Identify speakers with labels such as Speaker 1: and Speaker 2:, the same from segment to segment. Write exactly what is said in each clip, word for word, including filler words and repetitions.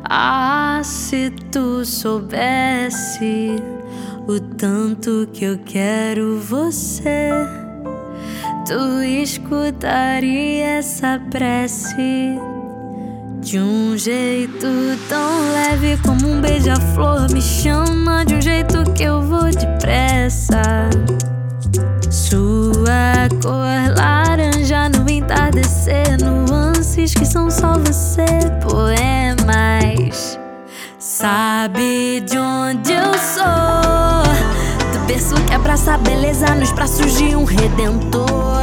Speaker 1: Ah, se tu soubesse o tanto que eu quero você, tu escutaria essa prece de um jeito tão leve como um beija-flor. Me chama de um jeito que eu vou depressa. Sua cor laranja no entardecer, nuances que são só você, poemas. Sabe de onde eu sou, do berço que abraça a beleza nos braços de um redentor.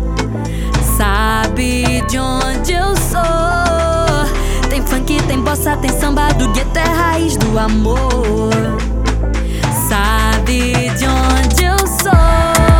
Speaker 1: Sabe de onde eu sou, tem funk, tem bossa, tem samba, do gueto é raiz do amor. Sabe de onde eu sou,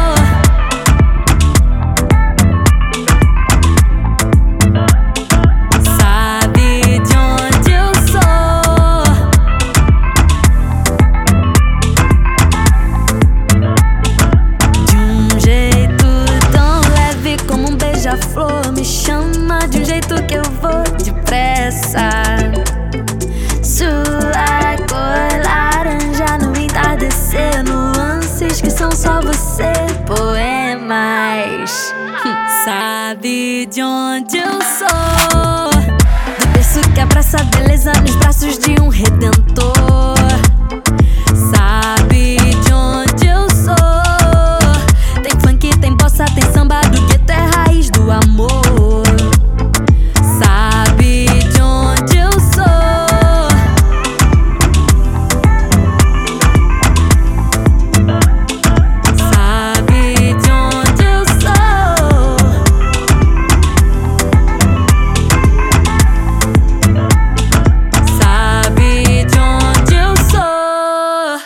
Speaker 1: flor, me chama de um jeito que eu vou depressa. Sua cor laranja no entardecer, nuances que são só você, poemas. Sabe de onde eu sou, do berço que abraça a beleza nos braços de um redentor. Sabe de onde eu sou, tem funk, tem bossa, tem samba, do gueto é raiz do amor. Sabe de onde eu sou, sabe de onde eu sou, sabe de onde eu sou.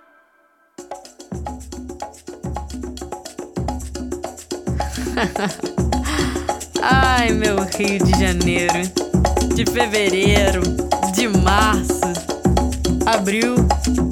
Speaker 1: Ai, meu Rio de Janeiro, de fevereiro, de março, abril,